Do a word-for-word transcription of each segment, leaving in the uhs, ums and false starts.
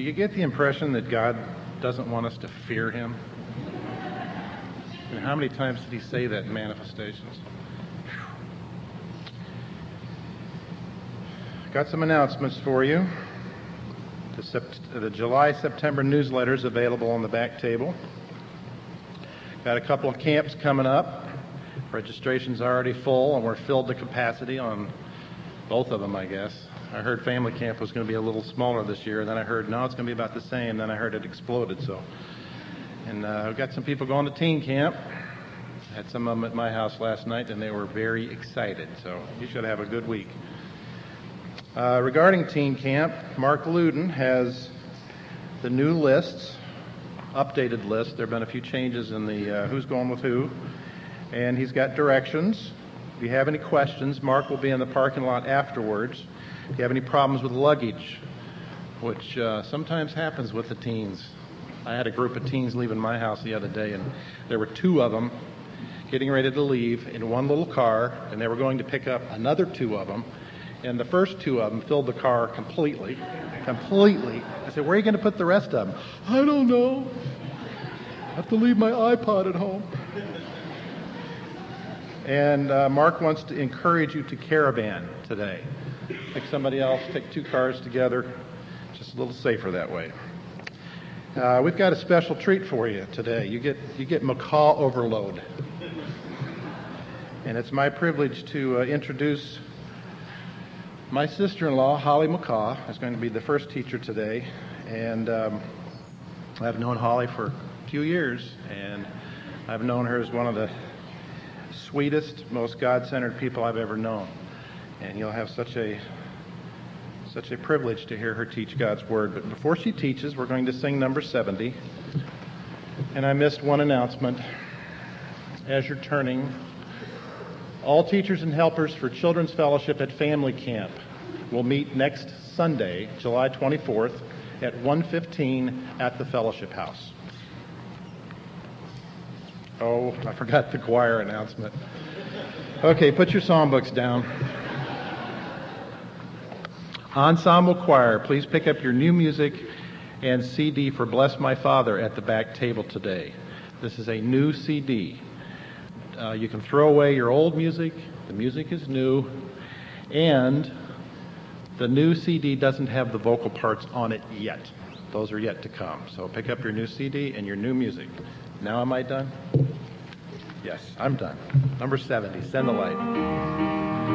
Do you get the impression that God doesn't want us to fear him? And how many times did he say that in Manifestations? Got some announcements for you. The, sept- the July-September newsletters available on the back table. Got a couple of camps coming up. Registration's already full, and we're filled to capacity on both of them, I guess. I heard family camp was going to be a little smaller this year, and then I heard, no, it's going to be about the same. Then I heard it exploded, so. And uh, I've got some people going to teen camp. I had some of them at my house last night, and they were very excited, so you should have a good week. Uh, regarding teen camp, Mark Luden has the new lists, updated list. There have been a few changes in the uh, who's going with who, and he's got directions. If you have any questions, Mark will be in the parking lot afterwards. If you have any problems with luggage, which uh, sometimes happens with the teens. I had a group of teens leaving my house the other day, and there were two of them getting ready to leave in one little car, and they were going to pick up another two of them, and the first two of them filled the car completely, completely. I said, where are you going to put the rest of them? I don't know. I have to leave my iPod at home. And uh, Mark wants to encourage you to caravan today. Pick somebody else, take two cars together, just a little safer that way. Uh, we've got a special treat for you today. You get you get macaw overload. And it's my privilege to uh, introduce my sister-in-law, Holly Macaw, is going to be the first teacher today. And um, I've known Holly for a few years, and I've known her as one of the sweetest, most God-centered people I've ever known. And you'll have such a such a privilege to hear her teach God's Word. But before she teaches, we're going to sing number seventy. And I missed one announcement. As you're turning, all teachers and helpers for Children's Fellowship at Family Camp will meet next Sunday, July twenty-fourth, at one fifteen at the Fellowship House. Oh, I forgot the choir announcement. Okay, put your songbooks down. Ensemble choir, please pick up your new music and C D for Bless My Father at the back table today. This is a new C D. Uh, you can throw away your old music. The music is new. And the new C D doesn't have the vocal parts on it yet. Those are yet to come. So pick up your new C D and your new music. Now am I done? Yes, I'm done. Number seventy, Send the Light.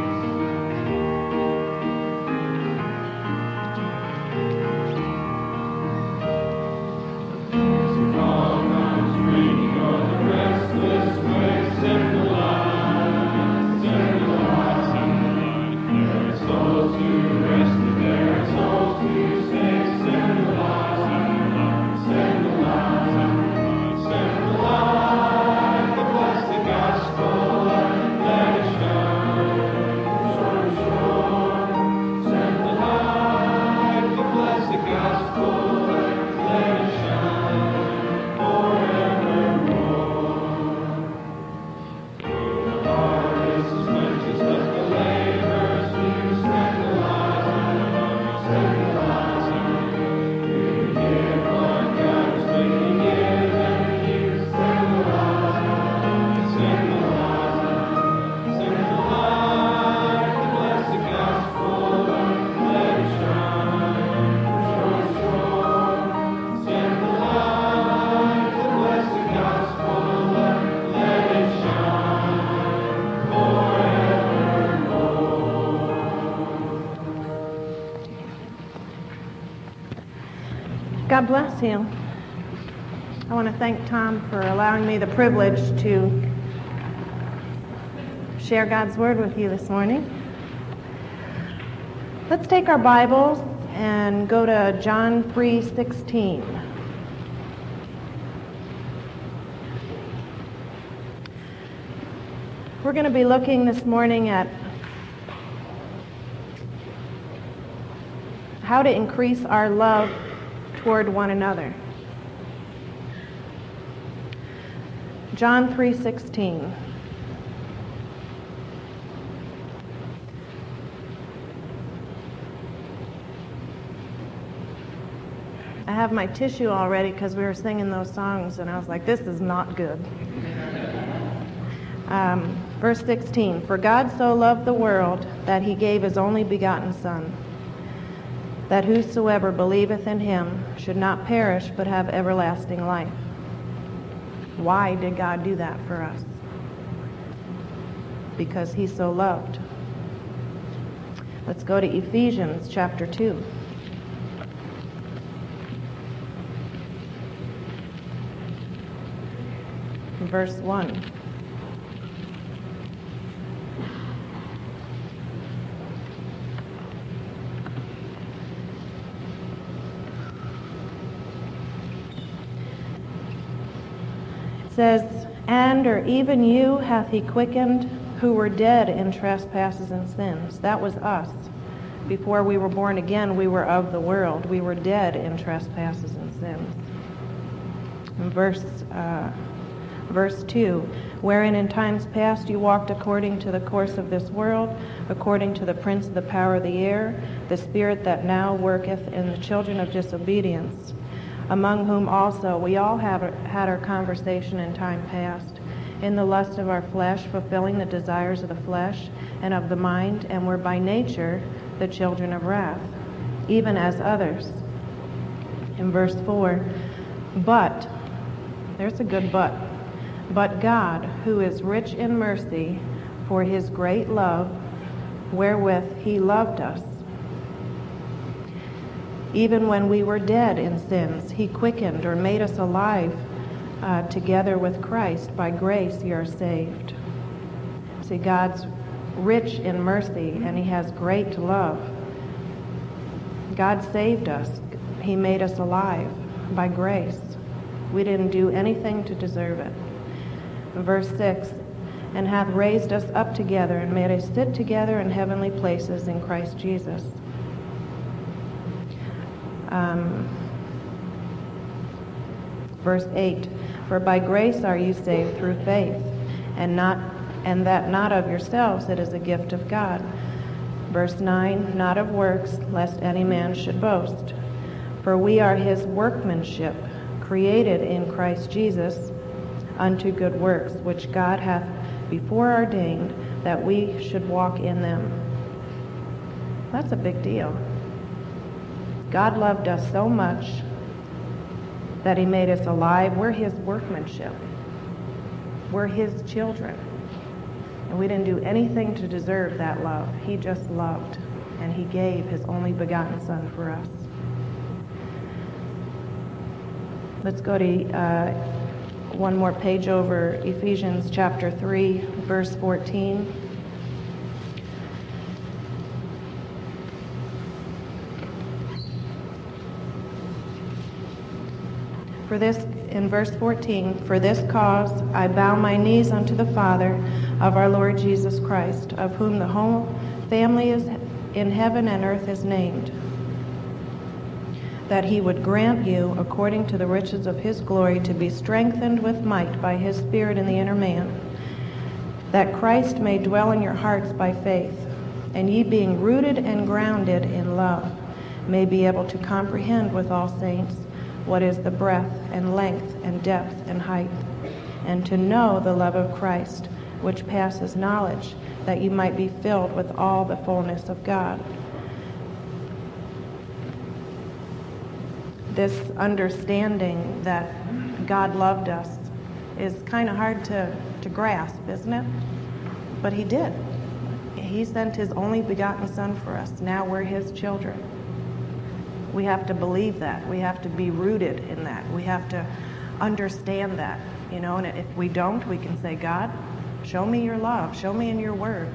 God bless you. I want to thank Tom for allowing me the privilege to share God's Word with you this morning. Let's take our Bibles and go to John three sixteen. We're going to be looking this morning at how to increase our love toward one another. John three sixteen. I have my tissue already because we were singing those songs, and I was like, this is not good. Um, verse sixteen, for God so loved the world that he gave his only begotten Son, that whosoever believeth in him should not perish but have everlasting life. Why did God do that for us? Because he so loved. Let's go to Ephesians chapter two. Verse one. It says, and or even you hath he quickened who were dead in trespasses and sins. That was us. Before we were born again, we were of the world. We were dead in trespasses and sins. In verse uh, Verse two, wherein in times past you walked according to the course of this world, according to the prince of the power of the air, the spirit that now worketh in the children of disobedience, among whom also we all have had our conversation in time past, in the lust of our flesh, fulfilling the desires of the flesh and of the mind, and were by nature the children of wrath, even as others. In verse four, but, there's a good but, but God, who is rich in mercy, for his great love, wherewith he loved us, even when we were dead in sins, he quickened or made us alive uh, together with Christ. By grace you are saved. See, God's rich in mercy, and he has great love. God saved us. He made us alive by grace. We didn't do anything to deserve it. Verse six, and hath raised us up together and made us sit together in heavenly places in Christ Jesus. Um, verse eight, for by grace are you saved through faith, and not and that not of yourselves, it is a gift of God. Verse nine, not of works, lest any man should boast. For we are his workmanship, created in Christ Jesus, unto good works, which God hath before ordained that we should walk in them. That's a big deal. God loved us so much that he made us alive. We're his workmanship. We're his children. And we didn't do anything to deserve that love. He just loved, and he gave his only begotten Son for us. Let's go to uh, one more page over, Ephesians chapter three, verse fourteen. For this, in verse fourteen, for this cause I bow my knees unto the Father of our Lord Jesus Christ, of whom the whole family is in heaven and earth is named, that he would grant you, according to the riches of his glory, to be strengthened with might by his Spirit in the inner man, that Christ may dwell in your hearts by faith, and ye being rooted and grounded in love, may be able to comprehend with all saints what is the breadth and length and depth and height, and to know the love of Christ, which passes knowledge, that you might be filled with all the fullness of God. This understanding that God loved us is kind of hard to, to grasp, isn't it? But he did. He sent his only begotten Son for us. Now we're his children. We have to believe that. We have to be rooted in that. We have to understand that, you know, and if we don't, we can say, God, show me your love. Show me in your word.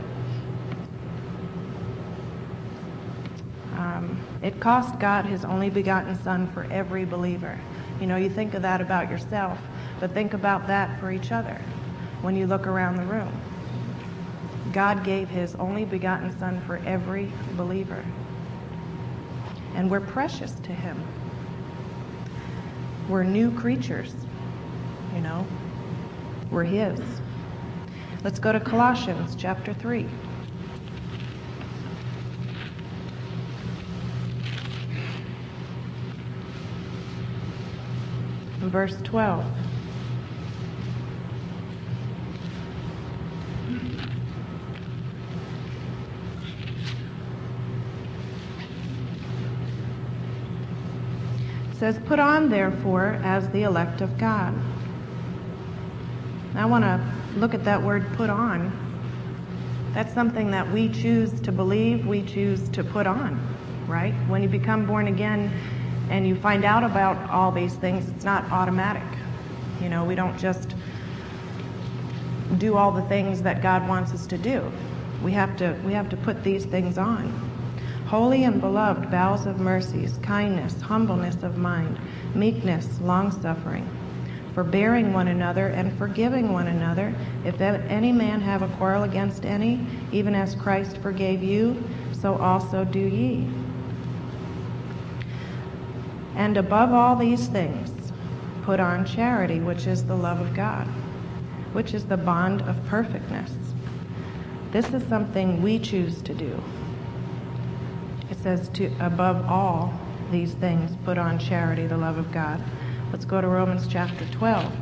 Um, it cost God his only begotten Son for every believer. You know, you think of that about yourself, but think about that for each other when you look around the room. God gave his only begotten Son for every believer. And we're precious to him. We're new creatures, you know. We're his. Let's go to Colossians chapter three. verse twelve. It says, "Put on, therefore, as the elect of God." I want to look at that word "put on." That's something that we choose to believe, we choose to put on, right? When you become born again and you find out about all these things, it's not automatic. You know, we don't just do all the things that God wants us to do. We have to, we have to put these things on. Holy and beloved, bowels of mercies, kindness, humbleness of mind, meekness, long-suffering, forbearing one another and forgiving one another. If any man have a quarrel against any, even as Christ forgave you, so also do ye. And above all these things, put on charity, which is the love of God, which is the bond of perfectness. This is something we choose to do. It says, to above all these things, put on charity, the love of God. Let's go to Romans chapter twelve.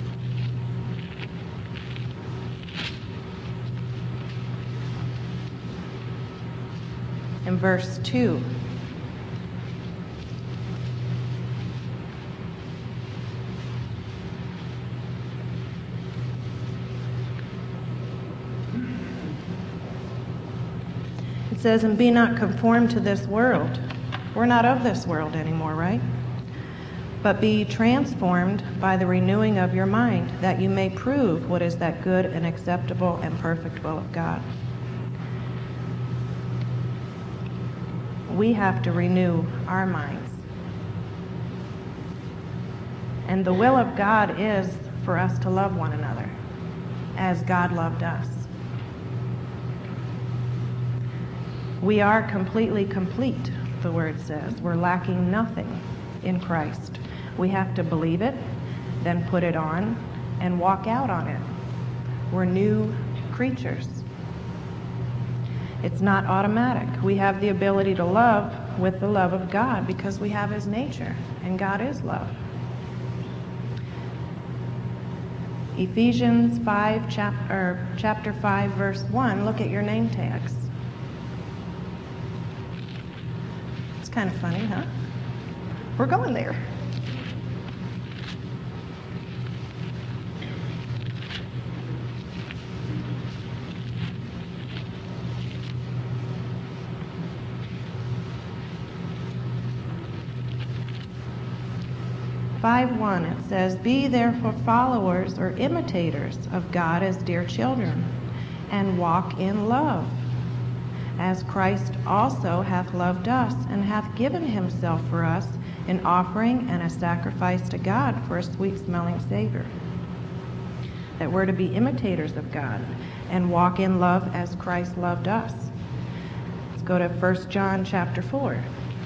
In verse two. It says, "And be not conformed to this world." We're not of this world anymore, right? "But be transformed by the renewing of your mind, that you may prove what is that good and acceptable and perfect will of God." We have to renew our minds. And the will of God is for us to love one another as God loved us. We are completely complete, the word says. We're lacking nothing in Christ. We have to believe it, then put it on, and walk out on it. We're new creatures. It's not automatic. We have the ability to love with the love of God because we have His nature, and God is love. Ephesians five, chap- or chapter five, verse one, look at your name tags. It's kind of funny, huh? We're going there. five one, it says, "Be therefore followers or imitators of God as dear children, and walk in love, as Christ also hath loved us, and hath given himself for us, an offering and a sacrifice to God for a sweet-smelling savor." That we're to be imitators of God and walk in love as Christ loved us. Let's go to First John chapter four.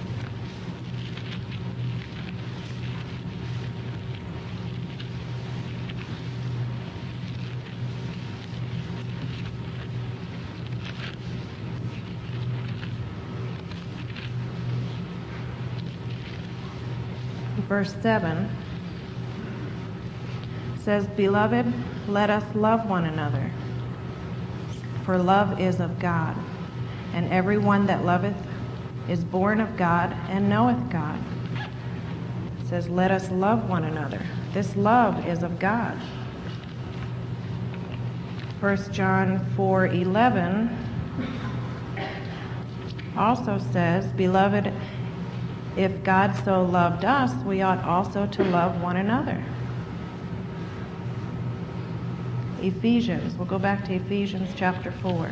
Verse seven says, "Beloved, let us love one another, for love is of God, and every one that loveth is born of God and knoweth God." It says, let us love one another. This love is of God. First John four eleven also says, "Beloved, if God so loved us, we ought also to love one another." Ephesians, we'll go back to Ephesians chapter four.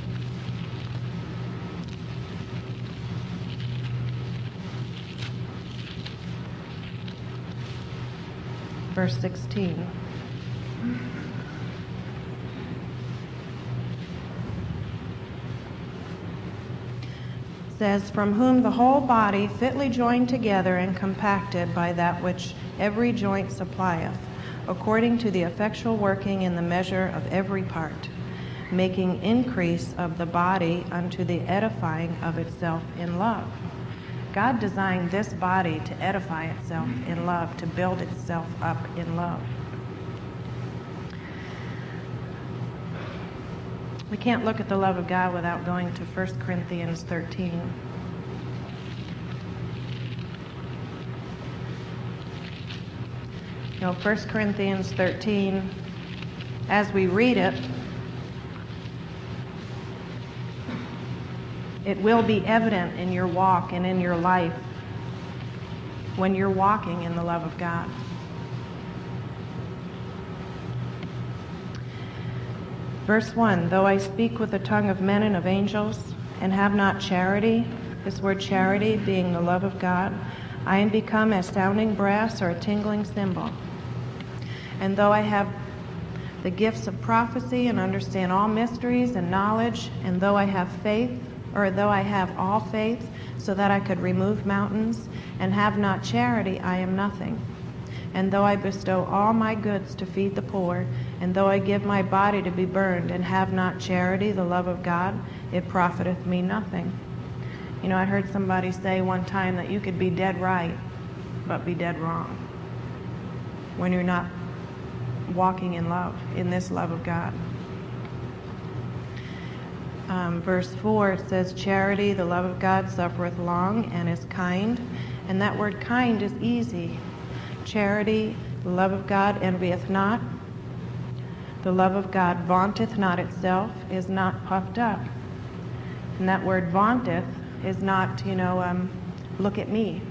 Verse sixteen. Says, "From whom the whole body fitly joined together and compacted by that which every joint supplieth, according to the effectual working in the measure of every part, making increase of the body unto the edifying of itself in love." God designed this body to edify itself in love, to build itself up in love. We can't look at the love of God without going to First Corinthians thirteen. You know, First Corinthians thirteen, as we read it, it will be evident in your walk and in your life when you're walking in the love of God. Verse one, though I speak with the tongue of men and of angels and have not charity, this word charity being the love of God, I am become as sounding brass or a tingling cymbal. And though I have the gifts of prophecy and understand all mysteries and knowledge, and though I have faith, or though I have all faith so that I could remove mountains, and have not charity, I am nothing. And though I bestow all my goods to feed the poor, and though I give my body to be burned, and have not charity, the love of God, it profiteth me nothing. You know, I heard somebody say one time that you could be dead right, but be dead wrong when you're not walking in love, in this love of God. Um, verse four, it says, charity, the love of God, suffereth long and is kind. And that word kind is easy. Charity, the love of God, envieth not. The love of God vaunteth not itself, is not puffed up. And that word vaunteth is not, you know, um, look at me.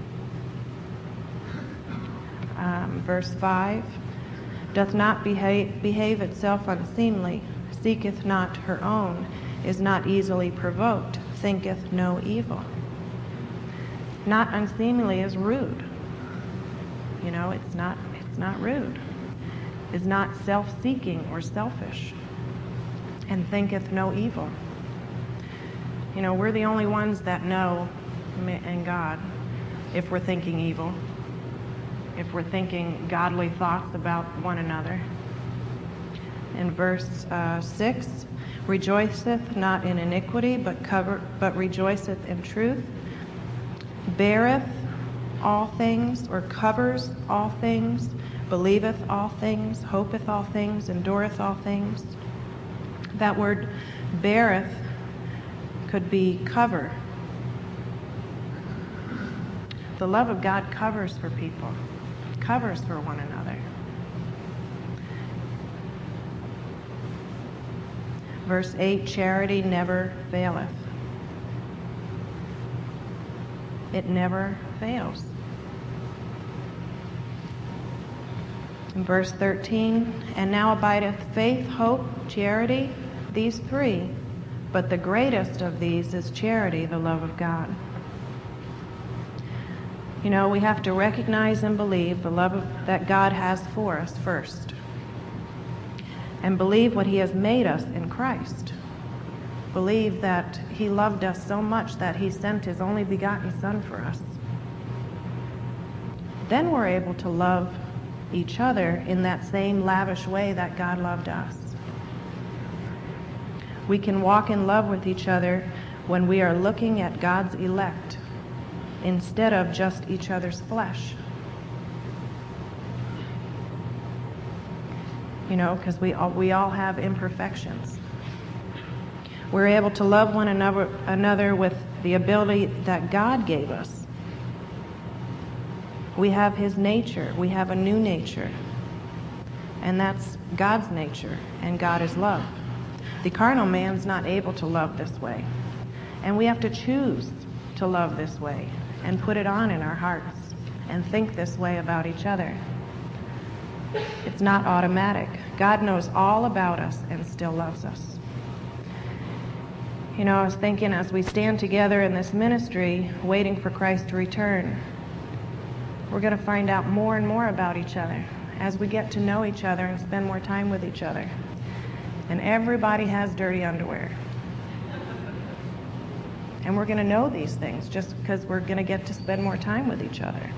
Um, verse five, doth not behave, behave itself unseemly, seeketh not her own, is not easily provoked, thinketh no evil. Not unseemly is rude. You know, it's not, it's not rude. Is not self-seeking or selfish, and thinketh no evil. You know, we're the only ones that know in God if we're thinking evil, if we're thinking godly thoughts about one another. In verse uh, six, rejoiceth not in iniquity, but cover, but rejoiceth in truth, beareth all things, or covers all things, believeth all things, hopeth all things, endureth all things. That word beareth could be cover. The love of God covers for people, covers for one another. Verse eight, charity never faileth. It never fails. In verse thirteen, and now abideth faith, hope, charity, these three, but the greatest of these is charity, the love of God. You know, we have to recognize and believe the love of, that God has for us first, and believe what he has made us in Christ. Believe that he loved us so much that he sent his only begotten Son for us. Then we're able to love each other in that same lavish way that God loved us. We can walk in love with each other when we are looking at God's elect instead of just each other's flesh. You know, because we all, we all have imperfections. We're able to love one another, another with the ability that God gave us. We have his nature. We have a new nature. And that's God's nature, and God is love. The carnal man's not able to love this way. And we have to choose to love this way and put it on in our hearts and think this way about each other. It's not automatic. God knows all about us and still loves us. You know, I was thinking as we stand together in this ministry, waiting for Christ to return, we're going to find out more and more about each other as we get to know each other and spend more time with each other. And everybody has dirty underwear. And we're going to know these things just because we're going to get to spend more time with each other.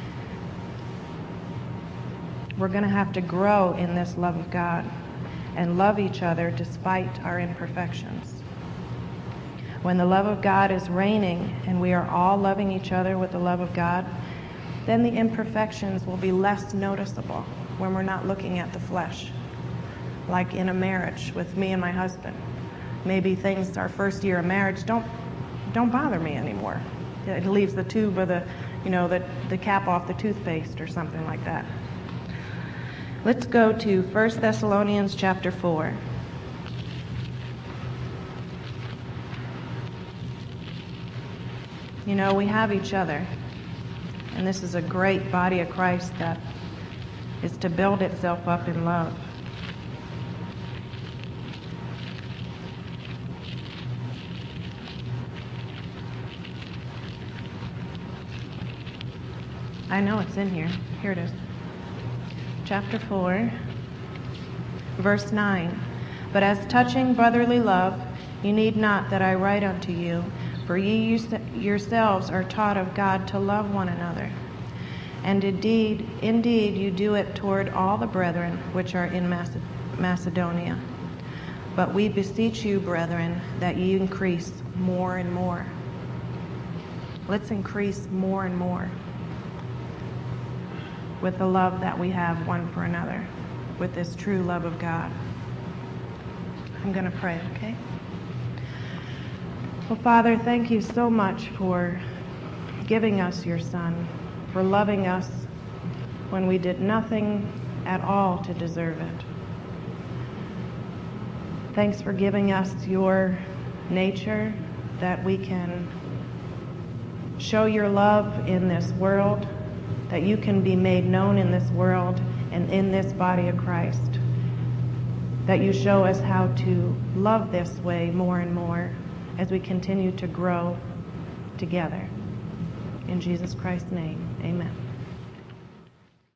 We're going to have to grow in this love of God and love each other despite our imperfections. When the love of God is reigning and we are all loving each other with the love of God, then the imperfections will be less noticeable when we're not looking at the flesh. Like in a marriage with me and my husband. Maybe things, our first year of marriage, don't don't bother me anymore. It leaves the tube or the, you know, the, the cap off the toothpaste or something like that. Let's go to First Thessalonians chapter four. You know, we have each other. And this is a great body of Christ that is to build itself up in love. I know it's in here. Here it is. Chapter four, verse nine. But as touching brotherly love, you need not that I write unto you, for ye yourselves are taught of God to love one another. And indeed, indeed, you do it toward all the brethren which are in Macedonia. But we beseech you, brethren, that ye increase more and more. Let's increase more and more with the love that we have one for another, with this true love of God. I'm going to pray, okay? Well, Father, thank you so much for giving us your Son, for loving us when we did nothing at all to deserve it. Thanks for giving us your nature, that we can show your love in this world, that you can be made known in this world and in this body of Christ, that you show us how to love this way more and more as we continue to grow together. In Jesus Christ's name, amen.